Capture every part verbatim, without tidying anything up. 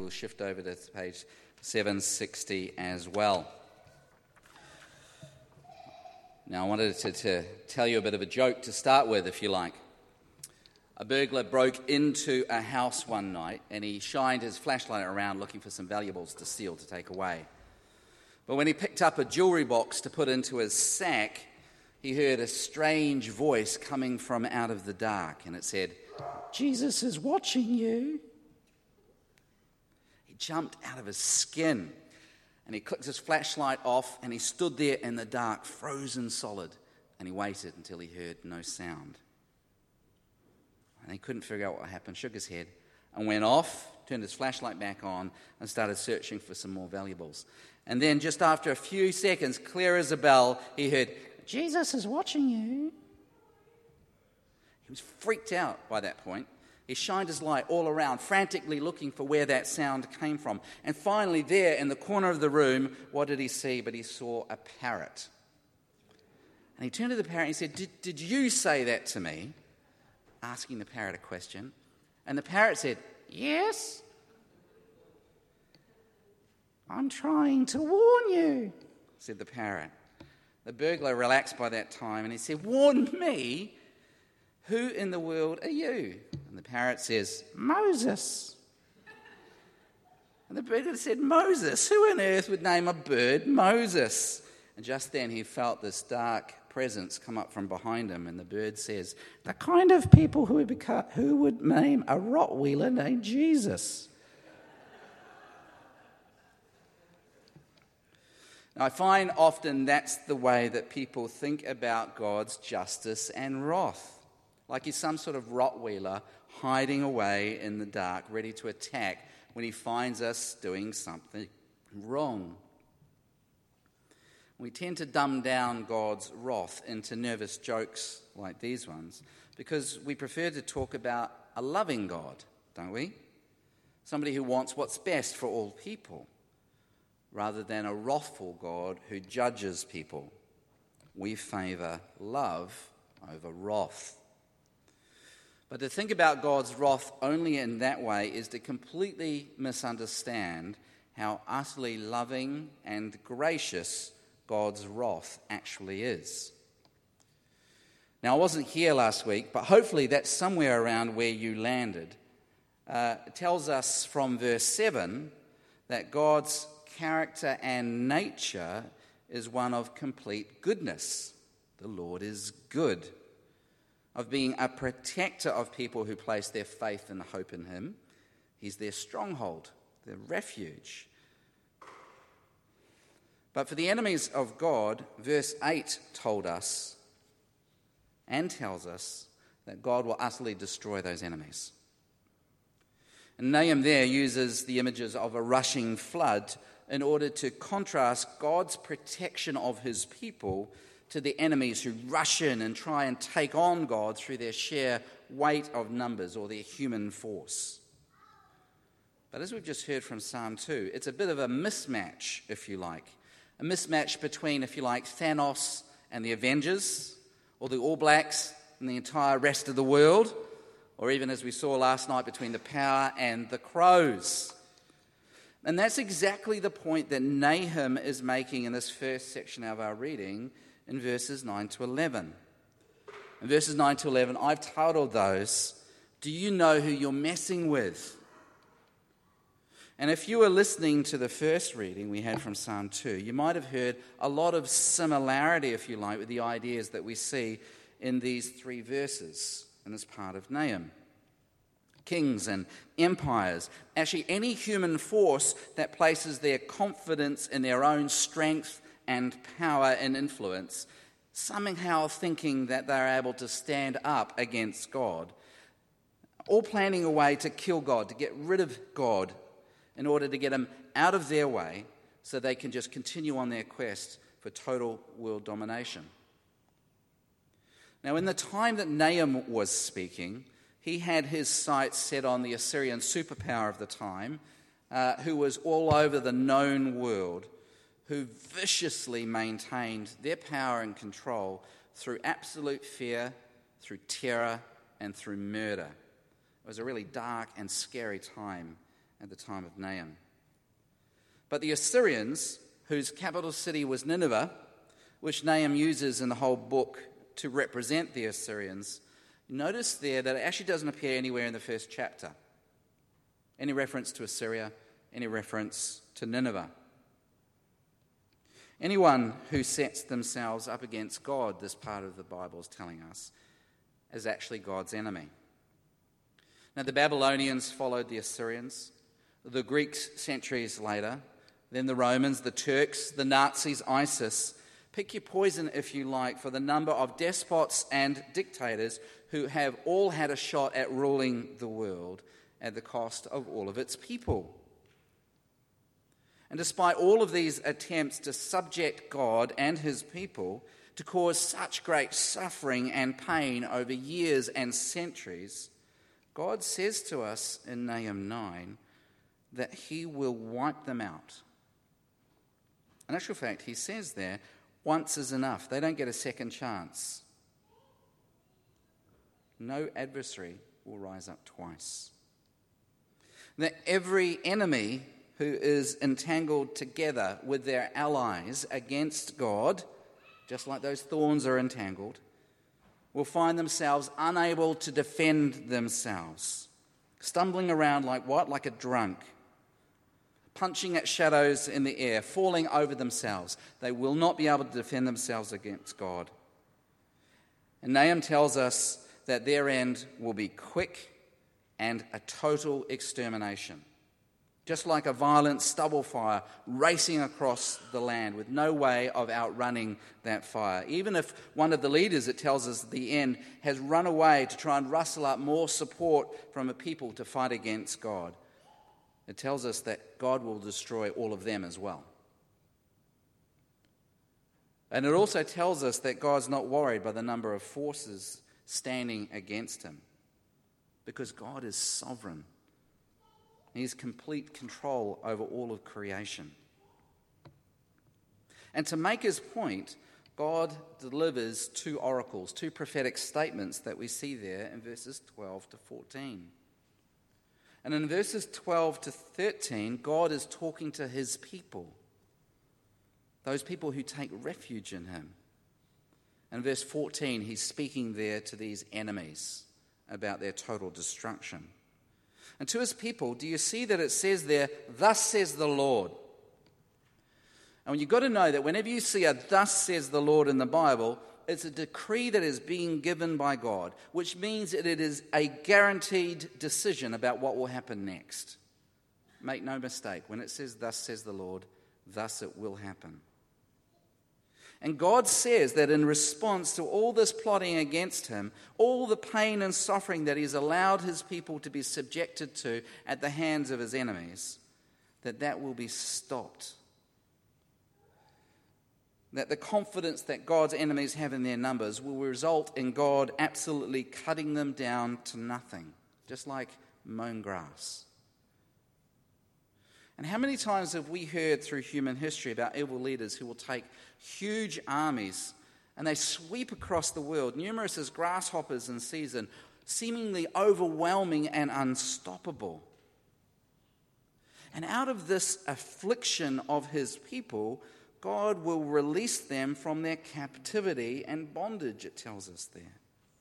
we'll shift over to page seven sixty as well. Now, I wanted to, to tell you a bit of a joke to start with, if you like. A burglar broke into a house one night and he shined his flashlight around looking for some valuables to steal, to take away. But when he picked up a jewelry box to put into his sack, he heard a strange voice coming from out of the dark, and it said, "Jesus is watching you." He jumped out of his skin, and he clicked his flashlight off, and he stood there in the dark, frozen solid, and he waited until he heard no sound. And he couldn't figure out what happened, shook his head, and went off, turned his flashlight back on, and started searching for some more valuables. And then just after a few seconds, clear as a bell, he heard, "Jesus is watching you." He was freaked out by that point. He shined his light all around, frantically looking for where that sound came from. And finally, there in the corner of the room, what did he see? But he saw a parrot. And he turned to the parrot and he said, did, did you say that to me? Asking the parrot a question. And the parrot said, "Yes. I'm trying to warn you," said the parrot. The burglar relaxed by that time and he said, "Warn me? Who in the world are you?" And the parrot says, "Moses." And the burglar said, "Moses? Who on earth would name a bird Moses?" And just then he felt this dark presence come up from behind him, and the bird says, "The kind of people who would, become, who would name a Rottweiler named Jesus." Now, I find often that's the way that people think about God's justice and wrath, like he's some sort of Rottweiler hiding away in the dark, ready to attack when he finds us doing something wrong. We tend to dumb down God's wrath into nervous jokes like these ones because we prefer to talk about a loving God, don't we? Somebody who wants what's best for all people, rather than a wrathful God who judges people. We favour love over wrath. But to think about God's wrath only in that way is to completely misunderstand how utterly loving and gracious God's wrath actually is. Now, I wasn't here last week, but hopefully that's somewhere around where you landed. Uh, it tells us from verse seven that God's character and nature is one of complete goodness. The Lord is good. Of being a protector of people who place their faith and hope in him. He's their stronghold, their refuge. But for the enemies of God, verse eight told us and tells us that God will utterly destroy those enemies. And Nahum there uses the images of a rushing flood in order to contrast God's protection of his people to the enemies who rush in and try and take on God through their sheer weight of numbers or their human force. But as we've just heard from Psalm two, it's a bit of a mismatch, if you like. A mismatch between, if you like, Thanos and the Avengers, or the All Blacks and the entire rest of the world, or even, as we saw last night, between the Power and the Crows. And that's exactly the point that Nahum is making in this first section of our reading in verses nine to eleven. In verses nine to eleven, I've titled those, "Do you know who you're messing with?" And if you were listening to the first reading we had from Psalm two, you might have heard a lot of similarity, if you like, with the ideas that we see in these three verses in this part of Nahum. Kings and empires, actually any human force that places their confidence in their own strength and power and influence, somehow thinking that they're able to stand up against God, all planning a way to kill God, to get rid of God, in order to get him out of their way so they can just continue on their quest for total world domination. Now, in the time that Nahum was speaking, he had his sights set on the Assyrian superpower of the time, uh, who was all over the known world, who viciously maintained their power and control through absolute fear, through terror, and through murder. It was a really dark and scary time at the time of Nahum. But the Assyrians, whose capital city was Nineveh, which Nahum uses in the whole book to represent the Assyrians, notice there that it actually doesn't appear anywhere in the first chapter. Any reference to Assyria, any reference to Nineveh. Anyone who sets themselves up against God, this part of the Bible is telling us, is actually God's enemy. Now, the Babylonians followed the Assyrians, the Greeks centuries later, then the Romans, the Turks, the Nazis, ISIS. Pick your poison, if you like, for the number of despots and dictators who have all had a shot at ruling the world at the cost of all of its people. And despite all of these attempts to subject God and his people, to cause such great suffering and pain over years and centuries, God says to us in Nahum nine that he will wipe them out. In actual fact, he says there, once is enough. They don't get a second chance. No adversary will rise up twice. That every enemy who is entangled together with their allies against God, just like those thorns are entangled, will find themselves unable to defend themselves, stumbling around like what? Like a drunk, punching at shadows in the air, falling over themselves. They will not be able to defend themselves against God. And Nahum tells us that their end will be quick and a total extermination. Just like a violent stubble fire racing across the land with no way of outrunning that fire. Even if one of the leaders, it tells us at the end, has run away to try and rustle up more support from a people to fight against God, it tells us that God will destroy all of them as well. And it also tells us that God's not worried by the number of forces standing against him, because God is sovereign. He has complete control over all of creation. And to make his point, God delivers two oracles, two prophetic statements that we see there in verses twelve to fourteen. And in verses twelve to thirteen, God is talking to his people, those people who take refuge in him. And verse fourteen, he's speaking there to these enemies about their total destruction. And to his people, do you see that it says there, thus says the Lord? And you've got to know that whenever you see a thus says the Lord in the Bible, it's a decree that is being given by God, which means that it is a guaranteed decision about what will happen next. Make no mistake, when it says thus says the Lord, thus it will happen. And God says that in response to all this plotting against him, all the pain and suffering that he's allowed his people to be subjected to at the hands of his enemies, that that will be stopped. That the confidence that God's enemies have in their numbers will result in God absolutely cutting them down to nothing, just like mown grass. And how many times have we heard through human history about evil leaders who will take huge armies and they sweep across the world, numerous as grasshoppers in season, seemingly overwhelming and unstoppable. And out of this affliction of his people, God will release them from their captivity and bondage, it tells us there.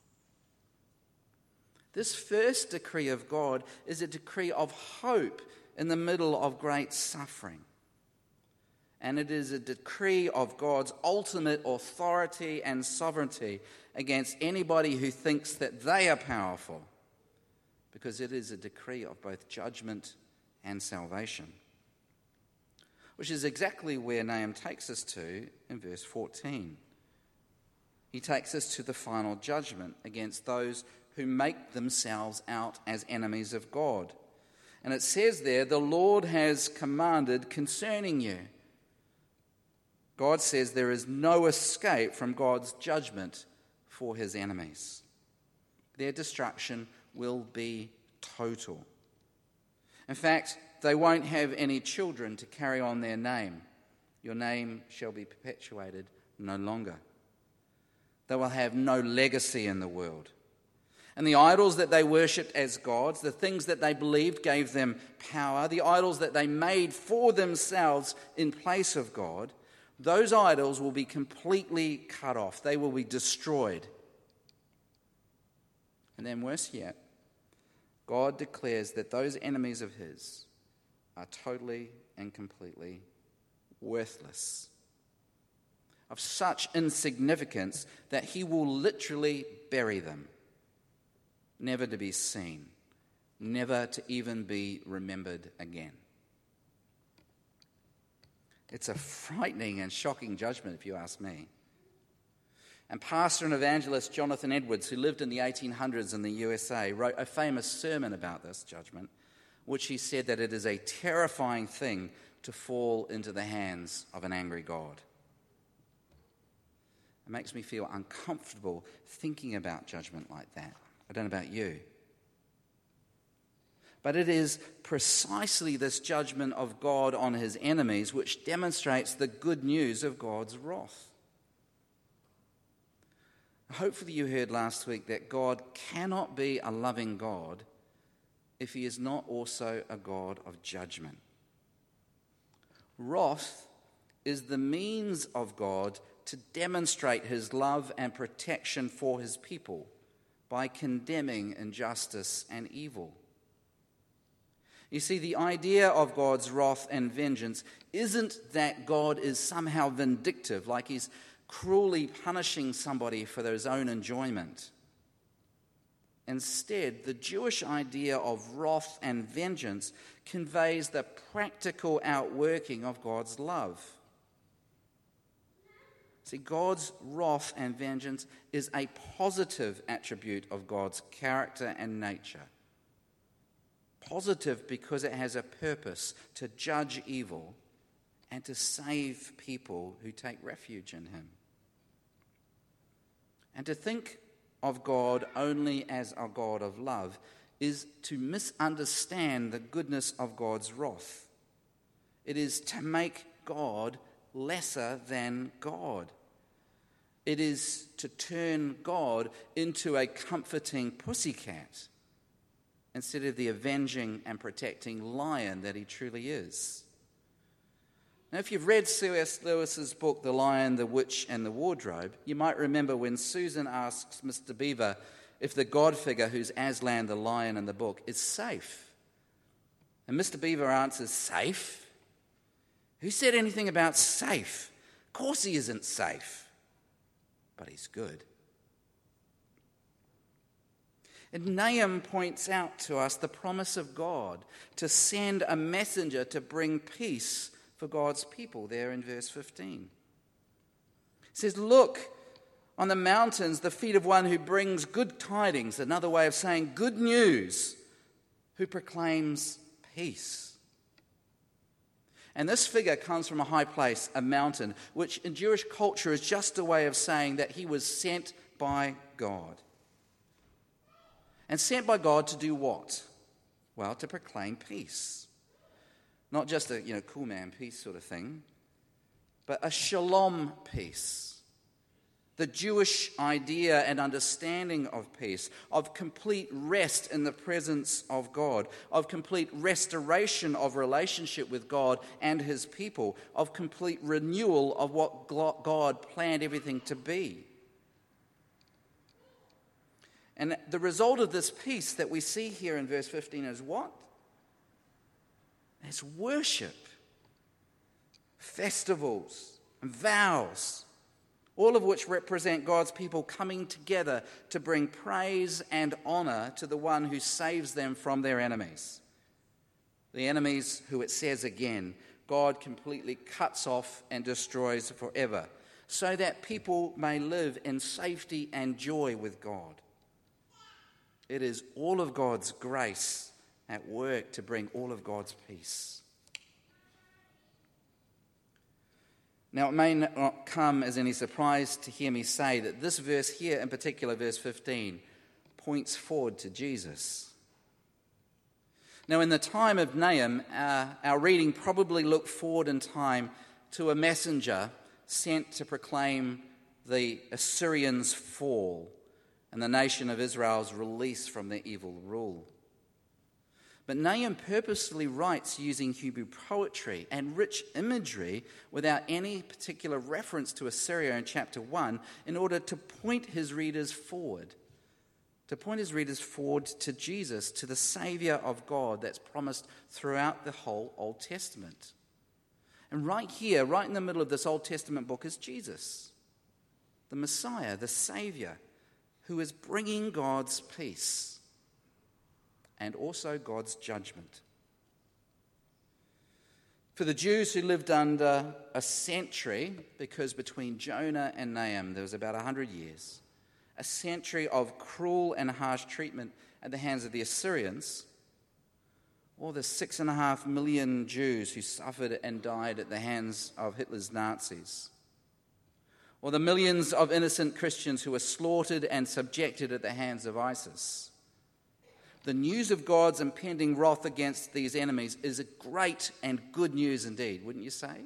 This first decree of God is a decree of hope in the middle of great suffering. And it is a decree of God's ultimate authority and sovereignty against anybody who thinks that they are powerful, because it is a decree of both judgment and salvation, which is exactly where Nahum takes us to in verse fourteen. He takes us to the final judgment against those who make themselves out as enemies of God. And it says there, the Lord has commanded concerning you. God says there is no escape from God's judgment for his enemies. Their destruction will be total. In fact, they won't have any children to carry on their name. Your name shall be perpetuated no longer. They will have no legacy in the world. And the idols that they worshipped as gods, the things that they believed gave them power, the idols that they made for themselves in place of God, those idols will be completely cut off. They will be destroyed. And then worse yet, God declares that those enemies of his are totally and completely worthless, of such insignificance that he will literally bury them, never to be seen, never to even be remembered again. It's a frightening and shocking judgment, if you ask me. And pastor and evangelist Jonathan Edwards, who lived in the eighteen hundreds in the U S A, wrote a famous sermon about this judgment, which he said that it is a terrifying thing to fall into the hands of an angry God. It makes me feel uncomfortable thinking about judgment like that. I don't know about you. But it is precisely this judgment of God on his enemies which demonstrates the good news of God's wrath. Hopefully you heard last week that God cannot be a loving God if he is not also a God of judgment. Wrath is the means of God to demonstrate his love and protection for his people by condemning injustice and evil. You see, the idea of God's wrath and vengeance isn't that God is somehow vindictive, like he's cruelly punishing somebody for their own enjoyment. Instead, the Jewish idea of wrath and vengeance conveys the practical outworking of God's love. See, God's wrath and vengeance is a positive attribute of God's character and nature. Positive because it has a purpose to judge evil and to save people who take refuge in him. And to think of God only as a God of love is to misunderstand the goodness of God's wrath. It is to make God lesser than God. It is to turn God into a comforting pussycat instead of the avenging and protecting lion that he truly is. Now, if you've read C S Lewis's book, The Lion, the Witch, and the Wardrobe, you might remember when Susan asks Mister Beaver if the God figure who's Aslan the lion in the book is safe. And Mister Beaver answers, safe? Who said anything about safe? Of course he isn't safe, but he's good. And Nahum points out to us the promise of God to send a messenger to bring peace for God's people there in verse fifteen. It says, look on the mountains, the feet of one who brings good tidings, another way of saying good news, who proclaims peace. And this figure comes from a high place, a mountain, which in Jewish culture is just a way of saying that he was sent by God. And sent by God to do what? Well, to proclaim peace. Not just a, you know, cool man peace sort of thing, but a shalom peace. The Jewish idea and understanding of peace, of complete rest in the presence of God, of complete restoration of relationship with God and his people, of complete renewal of what God planned everything to be. And the result of this peace that we see here in verse fifteen is what? It's worship, festivals, and vows, all of which represent God's people coming together to bring praise and honor to the one who saves them from their enemies. The enemies who, it says again, God completely cuts off and destroys forever, so that people may live in safety and joy with God. It is all of God's grace at work to bring all of God's peace. Now, it may not come as any surprise to hear me say that this verse here, in particular, verse fifteen, points forward to Jesus. Now, in the time of Nahum, our, our reading probably looked forward in time to a messenger sent to proclaim the Assyrians' fall and the nation of Israel's release from their evil rule. But Nahum purposely writes using Hebrew poetry and rich imagery without any particular reference to Assyria in chapter one in order to point his readers forward, to point his readers forward to Jesus, to the Saviour of God that's promised throughout the whole Old Testament. And right here, right in the middle of this Old Testament book is Jesus, the Messiah, the Saviour, who is bringing God's peace and also God's judgment. For the Jews who lived under a century, because between Jonah and Nahum there was about one hundred years, a century of cruel and harsh treatment at the hands of the Assyrians, or the six and a half million Jews who suffered and died at the hands of Hitler's Nazis, or the millions of innocent Christians who were slaughtered and subjected at the hands of ISIS. The news of God's impending wrath against these enemies is a great and good news indeed, wouldn't you say?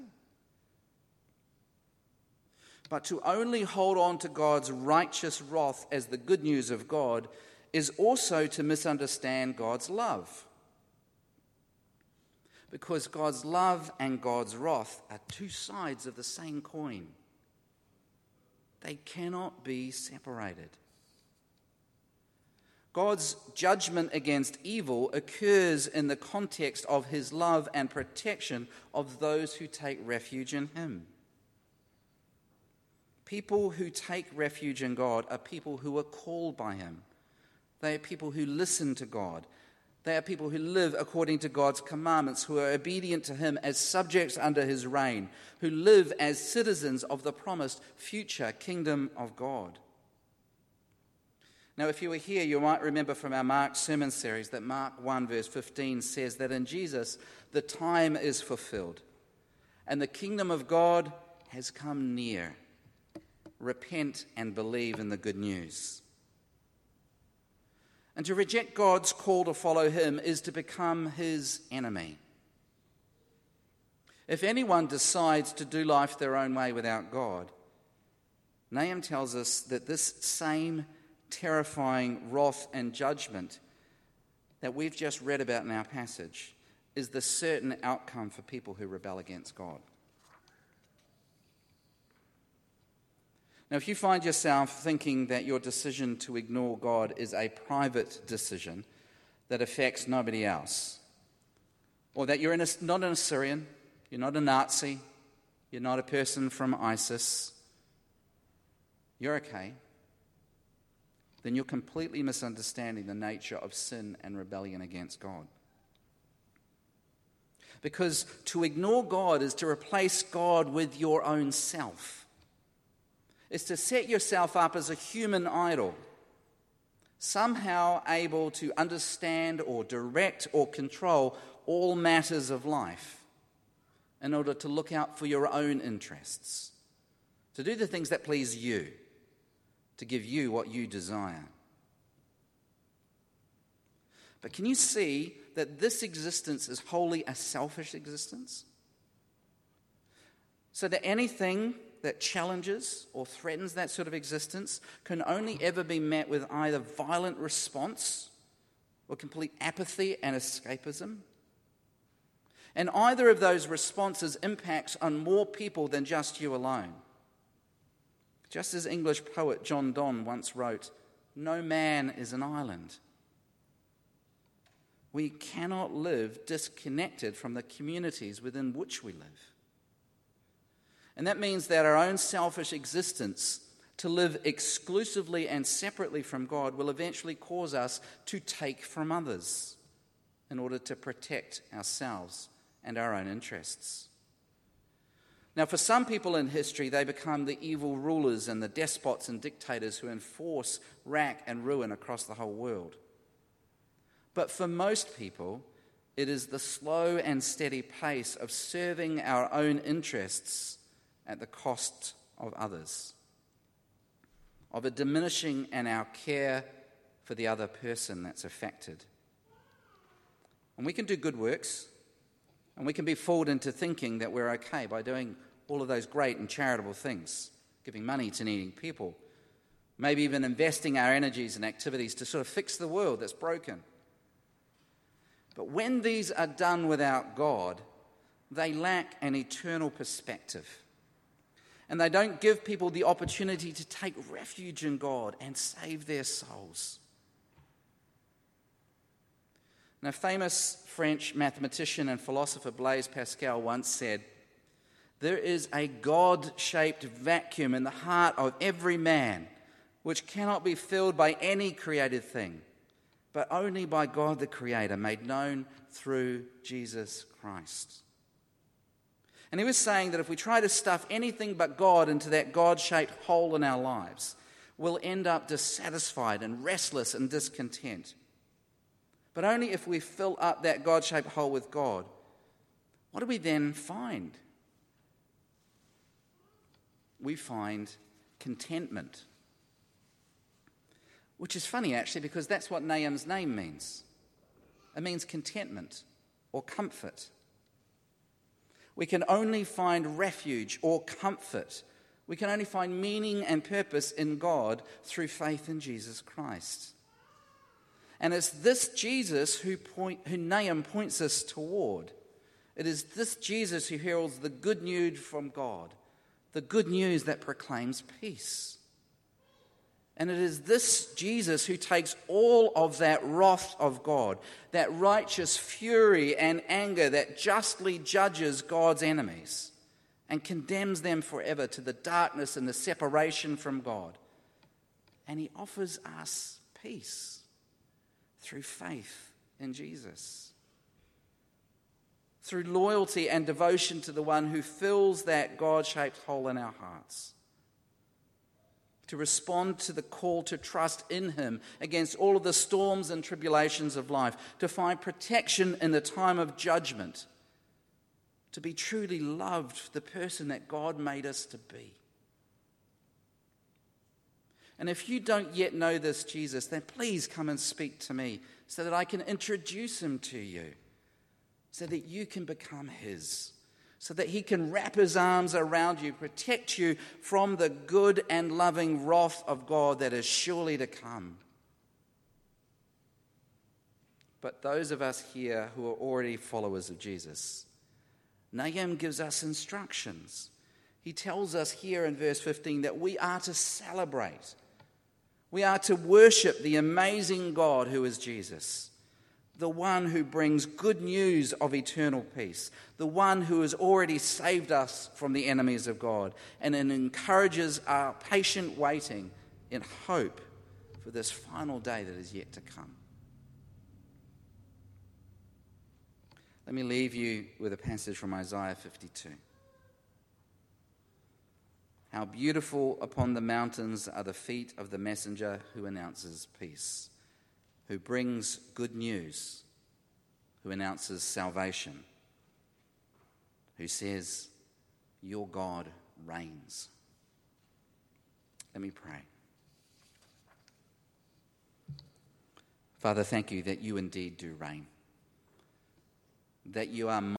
But to only hold on to God's righteous wrath as the good news of God is also to misunderstand God's love. Because God's love and God's wrath are two sides of the same coin. They cannot be separated. God's judgment against evil occurs in the context of his love and protection of those who take refuge in him. People who take refuge in God are people who are called by him. They are people who listen to God. They are people who live according to God's commandments, who are obedient to him as subjects under his reign, who live as citizens of the promised future kingdom of God. Now, if you were here, you might remember from our Mark sermon series that Mark one verse fifteen says that in Jesus the time is fulfilled and the kingdom of God has come near. Repent and believe in the good news. And to reject God's call to follow him is to become his enemy. If anyone decides to do life their own way without God, Nahum tells us that this same terrifying wrath and judgment that we've just read about in our passage is the certain outcome for people who rebel against God. Now, if you find yourself thinking that your decision to ignore God is a private decision that affects nobody else, or that you're in a, not an Assyrian, you're not a Nazi, you're not a person from ISIS, you're okay, then you're completely misunderstanding the nature of sin and rebellion against God. Because to ignore God is to replace God with your own self. It's to set yourself up as a human idol, somehow able to understand or direct or control all matters of life in order to look out for your own interests, to do the things that please you, to give you what you desire. But can you see that this existence is wholly a selfish existence? So that anything that challenges or threatens that sort of existence can only ever be met with either violent response or complete apathy and escapism. And either of those responses impacts on more people than just you alone. Just as English poet John Donne once wrote, "No man is an island." We cannot live disconnected from the communities within which we live. And that means that our own selfish existence, to live exclusively and separately from God, will eventually cause us to take from others in order to protect ourselves and our own interests. Now, for some people in history, they become the evil rulers and the despots and dictators who enforce rack and ruin across the whole world. But for most people, it is the slow and steady pace of serving our own interests at the cost of others, of a diminishing in our care for the other person that's affected. And we can do good works, and we can be fooled into thinking that we're okay by doing all of those great and charitable things, giving money to needy people, maybe even investing our energies and activities to sort of fix the world that's broken. But when these are done without God, they lack an eternal perspective. And they don't give people the opportunity to take refuge in God and save their souls. Now, famous French mathematician and philosopher Blaise Pascal once said, "There is a God-shaped vacuum in the heart of every man, which cannot be filled by any created thing, but only by God the Creator, made known through Jesus Christ." And he was saying that if we try to stuff anything but God into that God-shaped hole in our lives, we'll end up dissatisfied and restless and discontent. But only if we fill up that God-shaped hole with God. What do we then find? We find contentment. Which is funny, actually, because that's what Nahum's name means. It means contentment or comfort. We can only find refuge or comfort. We can only find meaning and purpose in God through faith in Jesus Christ. And it's this Jesus who, point, who Nahum points us toward. It is this Jesus who heralds the good news from God, the good news that proclaims peace. And it is this Jesus who takes all of that wrath of God, that righteous fury and anger that justly judges God's enemies and condemns them forever to the darkness and the separation from God. And he offers us peace through faith in Jesus, through loyalty and devotion to the one who fills that God-shaped hole in our hearts, to respond to the call to trust in him against all of the storms and tribulations of life, to find protection in the time of judgment, to be truly loved, the person that God made us to be. And if you don't yet know this Jesus, then please come and speak to me so that I can introduce him to you, so that you can become his, so that he can wrap his arms around you, protect you from the good and loving wrath of God that is surely to come. But those of us here who are already followers of Jesus, Nahum gives us instructions. He tells us here in verse fifteen that we are to celebrate. We are to worship the amazing God who is Jesus, the one who brings good news of eternal peace, the one who has already saved us from the enemies of God, and it encourages our patient waiting in hope for this final day that is yet to come. Let me leave you with a passage from Isaiah fifty-two. How beautiful upon the mountains are the feet of the messenger who announces peace, who brings good news, who announces salvation, who says, "Your God reigns." Let me pray. Father, thank you that you indeed do reign, that you are